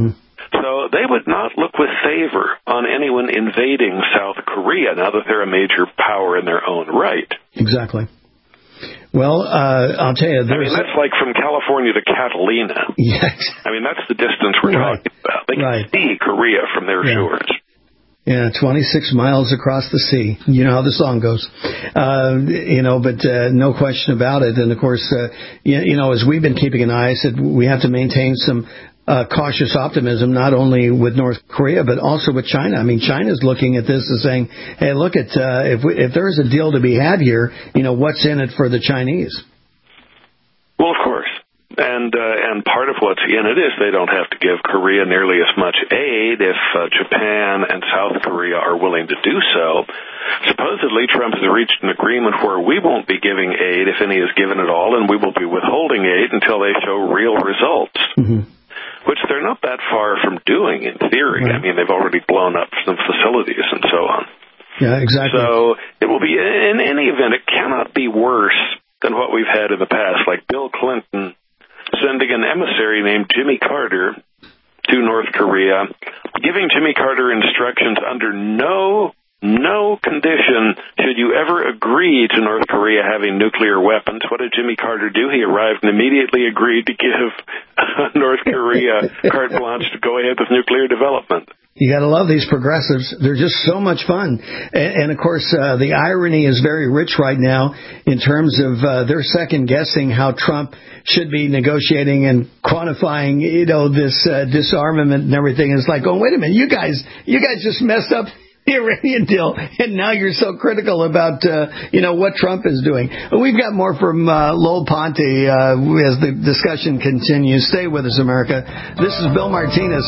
So they would not look with favor on anyone invading South Korea now that they're a major power in their own right. Exactly. Well, uh, I'll tell you, I mean, that's like from California to Catalina. Yes. I mean, that's the distance we're right. talking about. They can right. see Korea from their yeah. shores. Yeah, twenty-six miles across the sea. You know how the song goes. Uh, you know, but uh, no question about it. And, of course, uh, you, you know, as we've been keeping an eye, I said we have to maintain some uh, cautious optimism, not only with North Korea, but also with China. I mean, China's looking at this and saying, hey, look, at uh, if, we, if there's a deal to be had here, you know, what's in it for the Chinese? Well, of course. And uh, and part of what's in it is they don't have to give Korea nearly as much aid if uh, Japan and South Korea are willing to do so. Supposedly, Trump has reached an agreement where we won't be giving aid, if any is given at all, and we will be withholding aid until they show real results, mm-hmm. which they're not that far from doing in theory. Right. I mean, they've already blown up some facilities and so on. Yeah, exactly. So it will be, in any event, it cannot be worse than what we've had in the past, like Bill Clinton sending an emissary named Jimmy Carter to North Korea, giving Jimmy Carter instructions under no, no condition should you ever agree to North Korea having nuclear weapons. What did Jimmy Carter do? He arrived and immediately agreed to give North Korea carte blanche to go ahead with nuclear development. You got to love these progressives. They're just so much fun. And, and of course, uh, the irony is very rich right now in terms of uh, they're second-guessing how Trump should be negotiating and quantifying, you know, this uh, disarmament and everything. It's like, oh, wait a minute, you guys, you guys just messed up the Iranian deal, and now you're so critical about, uh, you know, what Trump is doing. We've got more from uh, Lowell Ponte uh, as the discussion continues. Stay with us, America. This is Bill Martinez.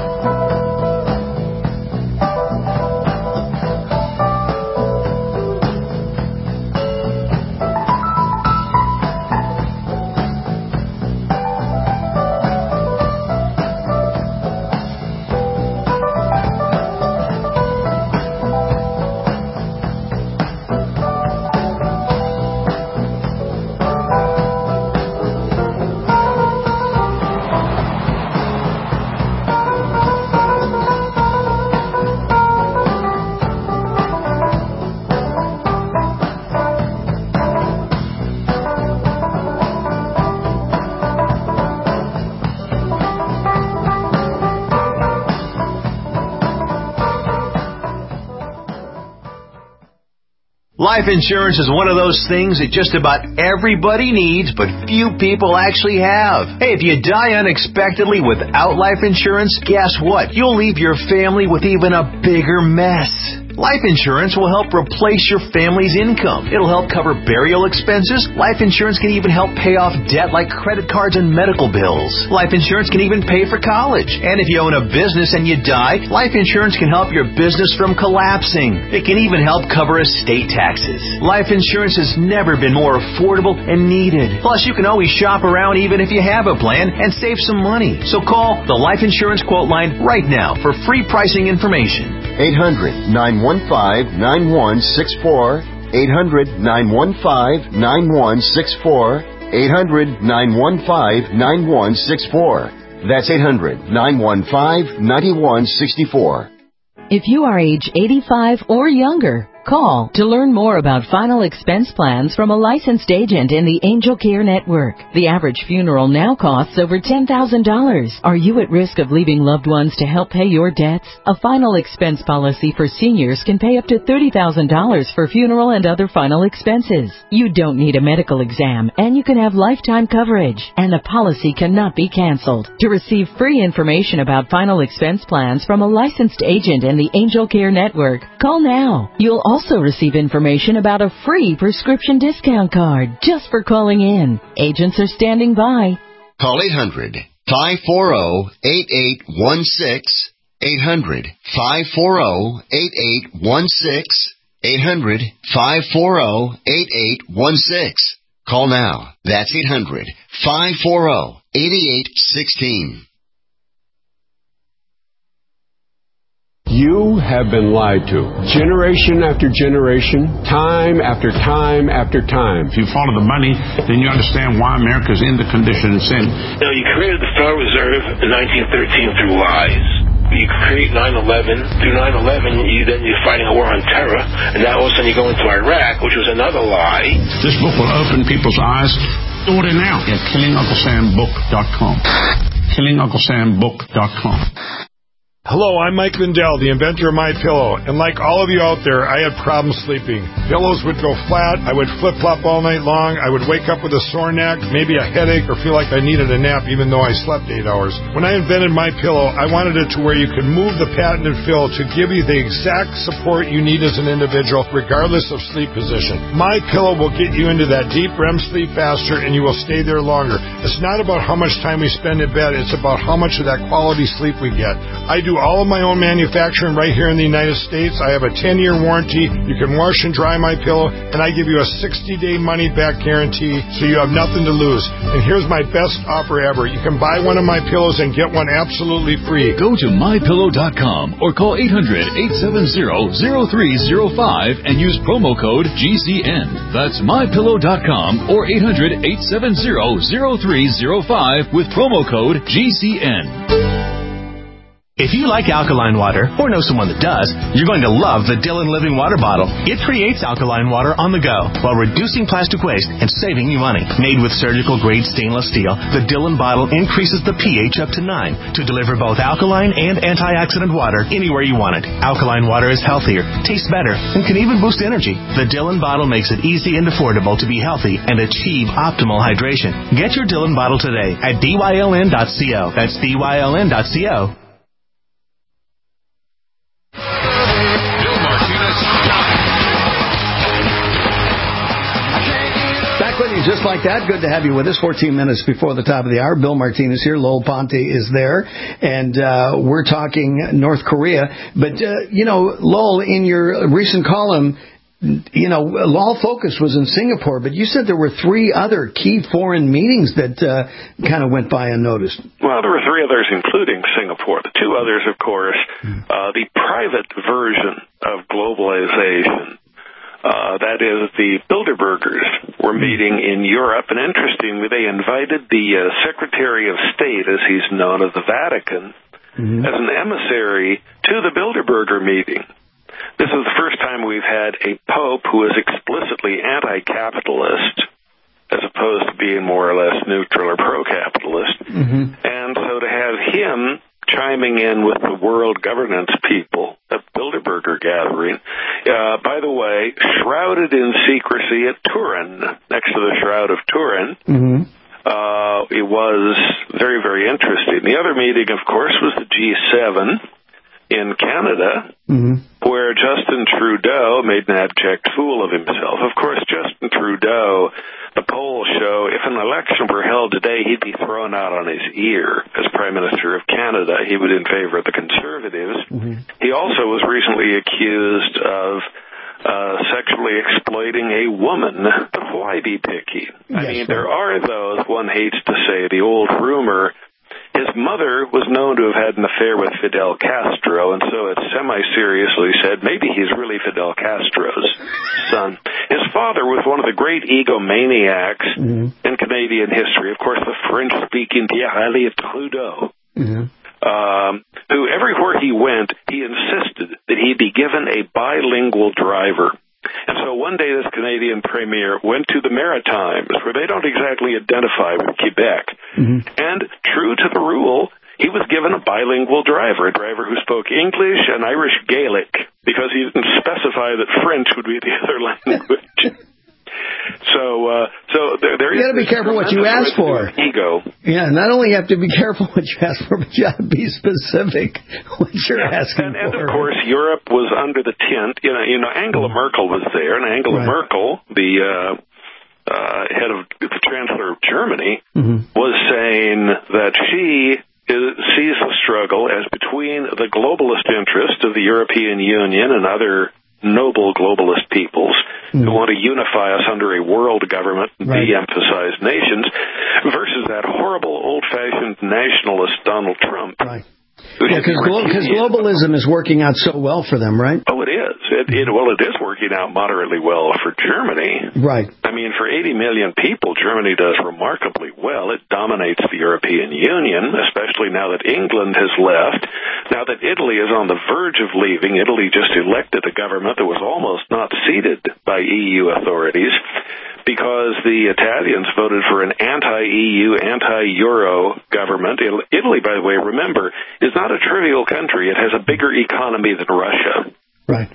Life insurance is one of those things that just about everybody needs, but few people actually have. Hey, if you die unexpectedly without life insurance, guess what? You'll leave your family with even a bigger mess. Life insurance will help replace your family's income. It'll help cover burial expenses. Life insurance can even help pay off debt like credit cards and medical bills. Life insurance can even pay for college. And if you own a business and you die, life insurance can help your business from collapsing. It can even help cover estate taxes. Life insurance has never been more affordable and needed. Plus, you can always shop around even if you have a plan and save some money. So call the Life Insurance Quote Line right now for free pricing information. eight hundred, nine one five, nine one six four. eight hundred, nine one five, nine one six four. eight hundred, nine one five, nine one six four. That's eight hundred, nine one five, nine one six four. If you are age eighty-five or younger, call to learn more about final expense plans from a licensed agent in the Angel Care Network. The average funeral now costs over ten thousand dollars. Are you at risk of leaving loved ones to help pay your debts? A final expense policy for seniors can pay up to thirty thousand dollars for funeral and other final expenses. You don't need a medical exam, and you can have lifetime coverage, and the policy cannot be canceled. To receive free information about final expense plans from a licensed agent in the Angel Care Network, call now. You'll also receive information about a free prescription discount card just for calling in. Agents are standing by. Call eight hundred, five four zero, eight eight one six. eight hundred, five four zero, eight eight one six. eight hundred, five four zero, eight eight one six. Call now. That's eight hundred, five four zero, eight eight one six. You have been lied to. Generation after generation, time after time after time. If you follow the money, then you understand why America's in the condition it's in. Now, you created the Federal Reserve in nineteen thirteen through lies. You create nine eleven. Through nine eleven, you, then you're fighting a war on terror, and now all of a sudden you go into Iraq, which was another lie. This book will open people's eyes. Order now at killing uncle sam book dot com. killing uncle sam book dot com. Hello, I'm Mike Lindell, the inventor of MyPillow, and like all of you out there, I had problems sleeping. Pillows would go flat, I would flip-flop all night long, I would wake up with a sore neck, maybe a headache, or feel like I needed a nap even though I slept eight hours. When I invented MyPillow, I wanted it to where you could move the patented fill to give you the exact support you need as an individual, regardless of sleep position. MyPillow will get you into that deep R E M sleep faster, and you will stay there longer. It's not about how much time we spend in bed, it's about how much of that quality sleep we get. I do all of my own manufacturing right here in the United States. I have a ten-year warranty. You can wash and dry my pillow, and I give you a sixty-day money-back guarantee, so you have nothing to lose. And here's my best offer ever. You can buy one of my pillows and get one absolutely free. Go to my pillow dot com or call eight hundred, eight seven zero, zero three zero five and use promo code G C N. That's my pillow dot com or eight hundred, eight seven zero, zero three zero five with promo code G C N. If you like alkaline water, or know someone that does, you're going to love the Dillon Living Water Bottle. It creates alkaline water on the go while reducing plastic waste and saving you money. Made with surgical-grade stainless steel, the Dillon bottle increases the pH up to nine to deliver both alkaline and antioxidant water anywhere you want it. Alkaline water is healthier, tastes better, and can even boost energy. The Dillon bottle makes it easy and affordable to be healthy and achieve optimal hydration. Get your Dillon bottle today at D Y L N dot co. That's D Y L N dot co. Just like that, good to have you with us. fourteen minutes before the top of the hour. Bill Martinez here. Lowell Ponte is there. And uh, we're talking North Korea. But, uh, you know, Lowell, in your recent column, you know, Law Focus was in Singapore, but you said there were three other key foreign meetings that uh, kind of went by unnoticed. Well, there were three others, including Singapore. The two others, of course, uh, the private version of globalization. Uh, that is, the Bilderbergers were meeting in Europe, and interestingly, they invited the uh, Secretary of State, as he's known, of the Vatican, mm-hmm. as an emissary to the Bilderberger meeting. This is the first time we've had a pope who is explicitly anti-capitalist, as opposed to being more or less neutral or pro-capitalist. Mm-hmm. And so to have him chiming in with the world governance people at Bilderberger gathering, uh, by the way, shrouded in secrecy at Turin, next to the Shroud of Turin. Mm-hmm. Uh, it was very, very interesting. The other meeting, of course, was the G seven in Canada, mm-hmm. where Justin Trudeau made an abject fool of himself. Of course, Justin Trudeau, the polls show if an election were held today, he'd be thrown out on his ear as Prime Minister of Canada. He would in favor of the Conservatives. Mm-hmm. He also was recently accused of uh, sexually exploiting a woman. But why be picky? Yes, I mean, there are those, one hates to say, the old rumor. His mother was known to have had an affair with Fidel Castro, and so it's semi-seriously said maybe he's really Fidel Castro's son. His father was one of the great egomaniacs mm-hmm. in Canadian history. Of course, the French-speaking Pierre-Elliott Trudeau, mm-hmm. um, who everywhere he went, he insisted that he be given a bilingual driver. And so one day this Canadian premier went to the Maritimes, where they don't exactly identify with Quebec. Mm-hmm. And true to the rule, he was given a bilingual driver, a driver who spoke English and Irish Gaelic, because he didn't specify that French would be the other language. So, uh, so there, there you got to be careful what you ask for. Ego. Yeah, not only you have to be careful what you ask for, but you have to be specific what you're yeah. asking and, for. And of course, Europe was under the tent. You know, you know, Angela Merkel was there, and Angela right. Merkel, the uh, uh, head of the Chancellor of Germany, mm-hmm. was saying that she is, sees the struggle as between the globalist interest of the European Union and other noble globalist peoples mm. who want to unify us under a world government and right. de-emphasize nations versus that horrible old-fashioned nationalist Donald Trump. Right. Yeah, because glo- globalism is working out so well for them, right? Oh, it is. It, it, well, it is working out moderately well for Germany. Right. I mean, for eighty million people, Germany does remarkably well. It dominates the European Union, especially now that England has left. Now that Italy is on the verge of leaving, Italy just elected a government that was almost not seated by E U authorities because the Italians voted for an anti-E U, anti-Euro government. Italy, by the way, remember, is not a trivial country. It has a bigger economy than Russia. Right.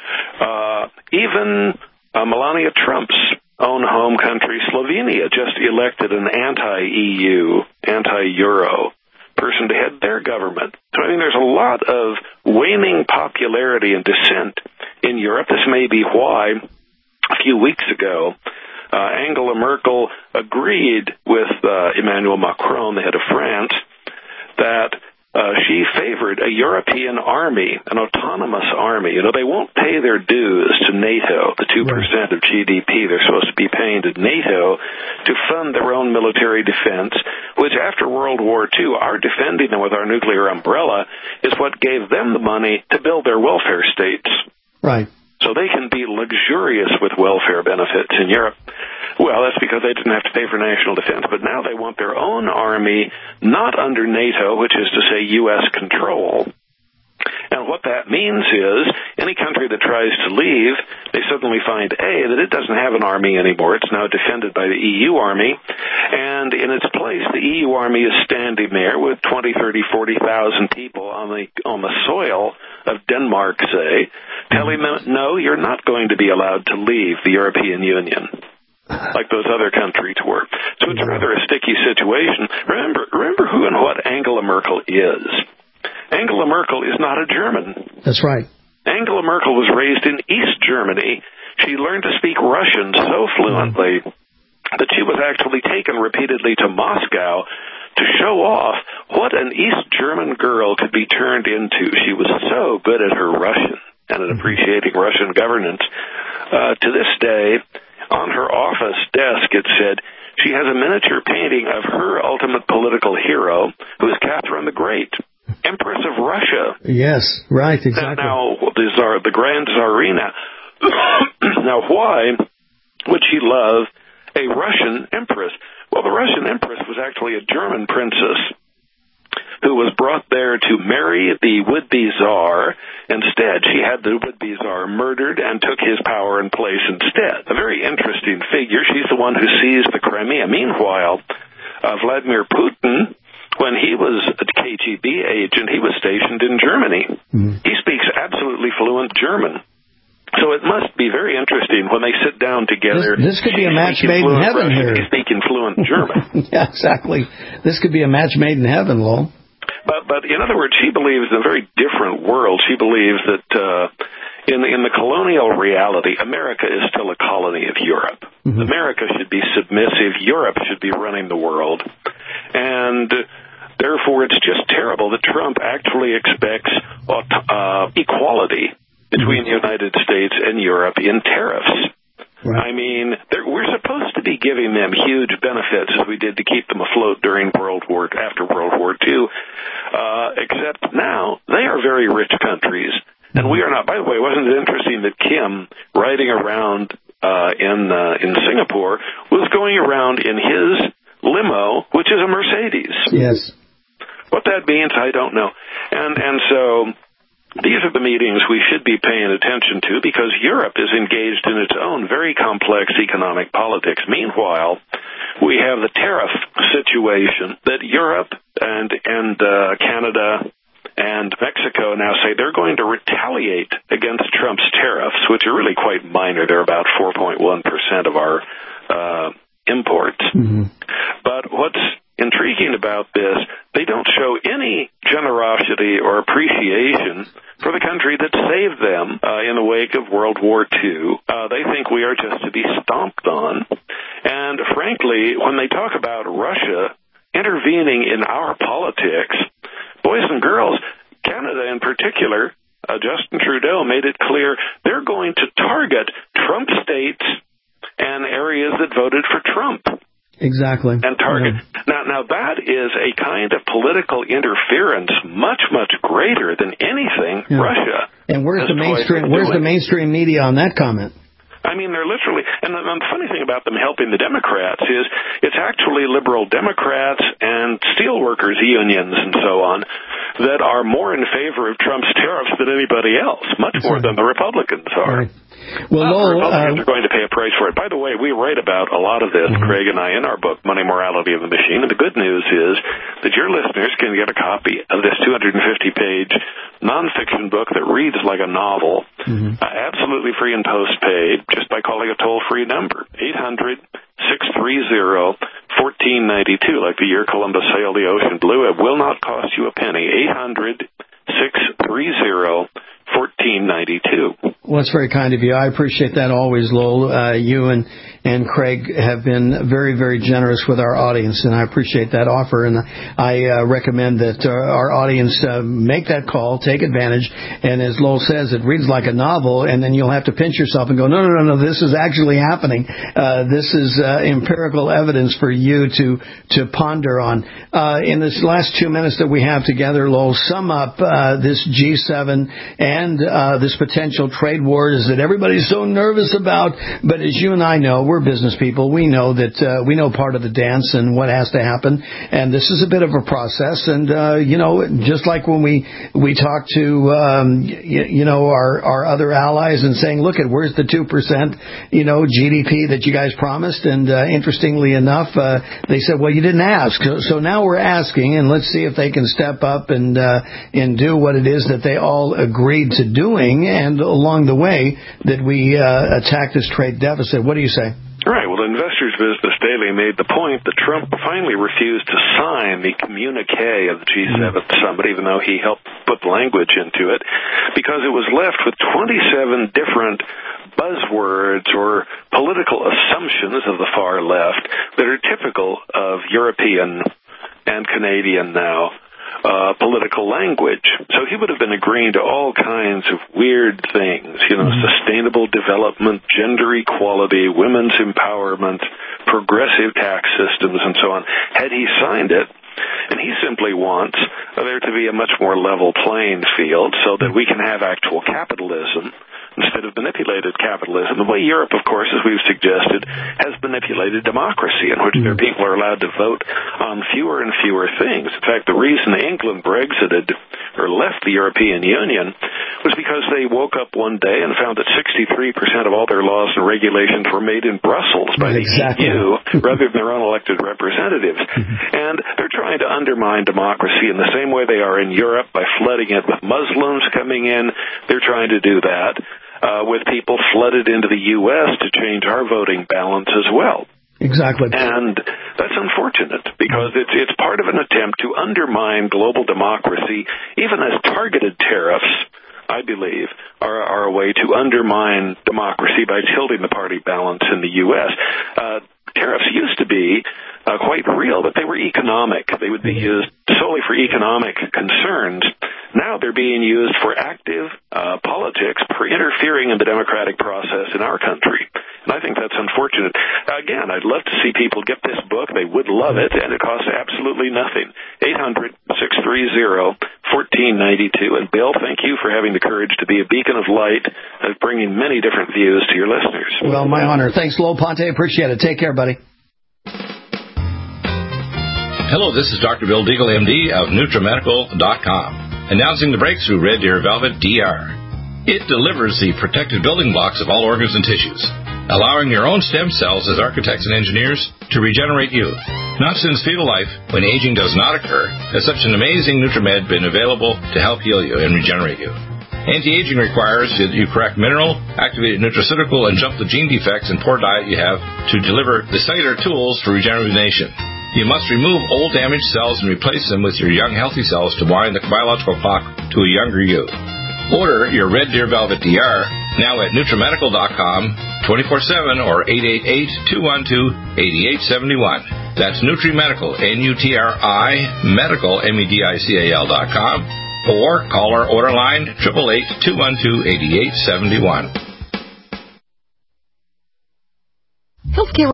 Uh, even uh, Melania Trump's own home country, Slovenia, just elected an anti-E U, anti-Euro person to head their government. So, I mean, there's a lot of waning popularity and dissent in Europe. This may be why a few weeks ago, uh, Angela Merkel agreed with uh, Emmanuel Macron, the head of France, that uh, she favored a European army, an autonomous army. You know, they won't pay their dues to NATO, the two percent of G D P they're supposed to be paying to NATO to fund their own military defense, which after World War Two, our defending them with our nuclear umbrella is what gave them the money to build their welfare states. Right. So they can be luxurious with welfare benefits in Europe. Well, that's because they didn't have to pay for national defense, but now they want their own army, not under NATO, which is to say U S control. And what that means is any country that tries to leave, they suddenly find, A, that it doesn't have an army anymore. It's now defended by the E U army. And in its place, the E U army is standing there with twenty, thirty, forty thousand people on the on the soil of Denmark, say, telling them, no, you're not going to be allowed to leave the European Union like those other countries were. So it's rather a sticky situation. Remember, remember who and what Angela Merkel is. Angela Merkel is not a German. That's right. Angela Merkel was raised in East Germany. She learned to speak Russian so fluently that she was actually taken repeatedly to Moscow to show off what an East German girl could be turned into. She was so good at her Russian and at appreciating Russian governance. Uh, to this day, on her office desk, it said she has a miniature painting of her ultimate political hero, who is Catherine the Great, Empress of Russia. Yes, right, exactly. Now, the, Tsar, the Grand Tsarina. Now, why would she love a Russian empress? Well, the Russian empress was actually a German princess who was brought there to marry the would-be Tsar. Instead, she had the would-be Tsar murdered and took his power and place instead. A very interesting figure. She's the one who seized the Crimea. Meanwhile, uh, Vladimir Putin, when he was a K G B agent, he was stationed in Germany. Mm. He speaks absolutely fluent German. So it must be very interesting when they sit down together. This, this could be a match made in heaven Russian, here. He's speaking fluent German. Yeah, exactly. This could be a match made in heaven, Lowell. But, but in other words, she believes in a very different world. She believes that uh, in, in the colonial reality, America is still a colony of Europe. Mm-hmm. America should be submissive. Europe should be running the world. And therefore, it's just terrible that Trump actually expects uh, equality between the United States and Europe in tariffs. Right. I mean, we're supposed to be giving them huge benefits as we did to keep them afloat during World War, after World War Two, uh, except now they are very rich countries, and we are not. By the way, wasn't it interesting that Kim, riding around uh, in uh, in Singapore, was going around in his limo, which is a Mercedes? Yes. What that means, I don't know. And and so these are the meetings we should be paying attention to because Europe is engaged in its own very complex economic politics. Meanwhile, we have the tariff situation that Europe and and uh, Canada and Mexico now say they're going to retaliate against Trump's tariffs, which are really quite minor. They're about four point one percent of our uh, imports. Mm-hmm. But what's intriguing about this, they don't show any generosity or appreciation for the country that saved them uh, in the wake of World War Two. Uh, they think we are just to be stomped on. And frankly, when they talk about Russia intervening in our politics, boys and girls, Canada in particular, uh, Justin Trudeau made it clear they're going to target Trump states and areas that voted for Trump. Exactly. And target. Yeah. Now, now that is a kind of political interference much, much greater than anything yeah. Russia. And where's the mainstream? Where's the mainstream media on that comment? I mean, they're literally, and the, and the funny thing about them helping the Democrats is it's actually liberal Democrats and steelworkers unions and so on that are more in favor of Trump's tariffs than anybody else, much more than the Republicans are. Right. Well, uh, Lowell, the Republicans uh, are going to pay a price for it. By the way, we write about a lot of this, mm-hmm. Craig and I, in our book, Money, Morality, and the Machine. And the good news is that your listeners can get a copy of this two hundred fifty page nonfiction book that reads like a novel, mm-hmm. uh, absolutely free and postpaid, just by calling a toll-free number, eight hundred, six three zero, one four nine two, like the year Columbus sailed the ocean blue. It will not cost you a penny. eight hundred, six three zero, one four nine two. Well, that's very kind of you. I appreciate that always, Lowell. Uh, you and, and Craig have been very, very generous with our audience, and I appreciate that offer. And I uh, recommend that uh, our audience uh, make that call, take advantage. And as Lowell says, it reads like a novel, and then you'll have to pinch yourself and go, no, no, no, no, this is actually happening. Uh, this is uh, empirical evidence for you to to ponder on. Uh, in this last two minutes that we have together, Lowell, sum up uh, this G seven and uh, this potential trade wars that everybody's so nervous about. But as you and I know, we're business people. We know that uh, we know part of the dance and what has to happen. And this is a bit of a process. And, uh, you know, just like when we we talk to, um, you, you know, our, our other allies and saying, look, at where's the two percent, you know, G D P that you guys promised? And uh, interestingly enough, uh, they said, well, you didn't ask. So, so now we're asking, and let's see if they can step up and, uh, and do what it is that they all agreed to doing, and along the way that we uh, attack this trade deficit. What do you say? Right. Well, Investors Business Daily made the point that Trump finally refused to sign the communique of the G seven mm-hmm. summit, even though he helped put language into it, because it was left with twenty-seven different buzzwords or political assumptions of the far left that are typical of European and Canadian now. Uh, political language. So he would have been agreeing to all kinds of weird things, you know, mm-hmm. sustainable development, gender equality, women's empowerment, progressive tax systems, and so on, had he signed it. And he simply wants there to be a much more level playing field so that we can have actual capitalism instead of manipulated capitalism. The way Europe, of course, as we've suggested, has manipulated democracy, in which their people are allowed to vote on fewer and fewer things. In fact, the reason England Brexited or left the European Union was because they woke up one day and found that sixty-three percent of all their laws and regulations were made in Brussels by exactly. the E U rather than their own elected representatives. And they're trying to undermine democracy in the same way they are in Europe by flooding it with Muslims coming in. They're trying to do that. Uh, with people flooded into the U S to change our voting balance as well. Exactly. And that's unfortunate because it's it's part of an attempt to undermine global democracy, even as targeted tariffs, I believe, are, are a way to undermine democracy by tilting the party balance in the U S. Uh, tariffs used to be uh, quite real, but they were economic. They would be used solely for economic concerns. Now they're being used for active uh, politics, for interfering in the democratic process in our country. And I think that's unfortunate. Again, I'd love to see people get this book. They would love it, and it costs absolutely nothing. eight hundred, six three zero, one four nine two. And Bill, thank you for having the courage to be a beacon of light, of bringing many different views to your listeners. Well, my honor. Thanks, Lowell Ponte. Appreciate it. Take care, buddy. Hello, this is Doctor Bill Deagle, M D of NutriMedical dot com, announcing the breakthrough Red Deer Velvet D R. It delivers the protected building blocks of all organs and tissues, allowing your own stem cells as architects and engineers to regenerate youth. Not since fetal life, when aging does not occur, has such an amazing NutriMed been available to help heal you and regenerate you. Anti-aging requires that you correct mineral, activated nutraceutical, and jump the gene defects and poor diet you have to deliver the cellular tools for regeneration. You must remove old damaged cells and replace them with your young healthy cells to wind the biological clock to a younger you. Order your Red Deer Velvet D R now at NutriMedical dot com, twenty-four seven or eight eight eight, two one two, eight eight seven one. That's NutriMedical, N U T R I, medical, M E D I C A L dot com, or call our order line, eight eight eight, two one two, eight eight seven one. Healthcare